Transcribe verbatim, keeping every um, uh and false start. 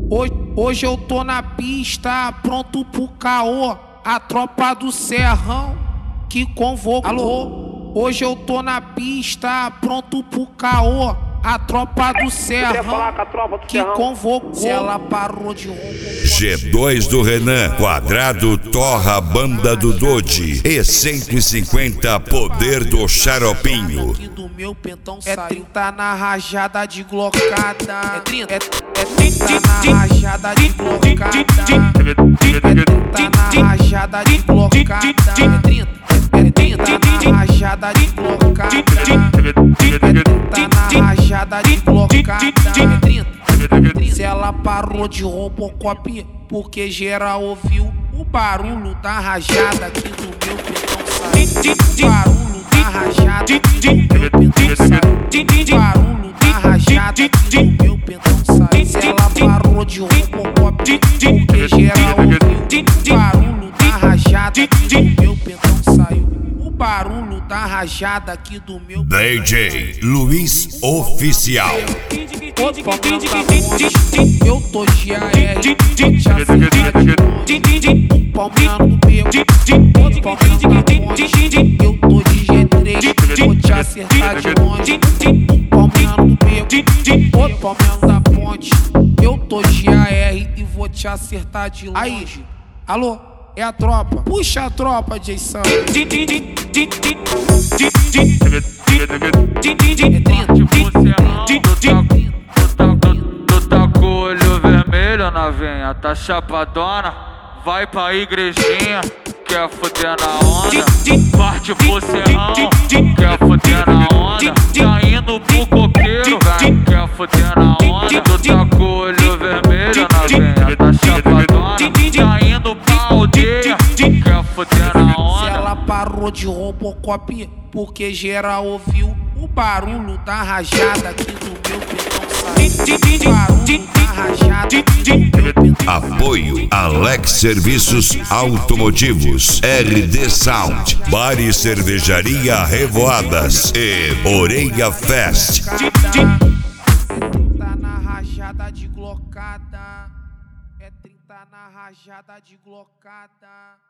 Hoje, hoje eu tô na pista, pronto pro caô. A tropa do Serrão que convocou. Alô, hoje eu tô na pista, pronto pro caô. A tropa do Serrão que convocou. Se ela parou de roubo. G dois do Renan, quadrado torra a banda do Dodi. E cento e cinquenta poder do Xaropinho. Do meu pentão é trinta na rajada de glocada. É trinta, é, é trinta na rajada de glocada. É trinta na rajada de glocada. É trinta, é trinta na rajada de glocada. É trinta na rajada de glocada. É trinta. Se ela parou de Robocop, porque geral ouviu o barulho da rajada que do meu pentão saiu. Barulho da rajada que do meu pentão saiu. Barulho da rajada que do meu pentão saiu. Se ela parou de Robocop, porque geral ouviu o barulho da rajada que do meu pentão saiu. O barulho da rajada aqui do meu D J Luiz Oficial. Eu tô de A R, te acertar de longe. Um palmeando no beco, outro palmeando na ponte. Eu tô de G três, vou te acertar de longe. Um palmeando no beco, outro palmeando na ponte. Eu tô de A R e vou te acertar de longe. Aí, alô, é a tropa, puxa a tropa, Jason. Tu tá com o olho vermelho, novinha, tá chapadona. Vai pra igrejinha, quer foder na onda. Parte pro serrão, quer foder na onda. Tá indo pro coqueiro, velho, quer foder na onda. Tu tá com o olho vermelho, novinha, tá chapadona. Tá indo pra aldeia, quer foder na onda. Se ela parou de Robocop, porque geral ouviu o barulho da rajada que do meu pentão saiu. Barulho da rajada que do meu pentão saiu. Apoio Alex Serviços Automotivos, R D Sound, Bar e Cervejaria Revoadas e Orelha Fest. É trinta na rajada de glocada. É trinta na rajada de glocada.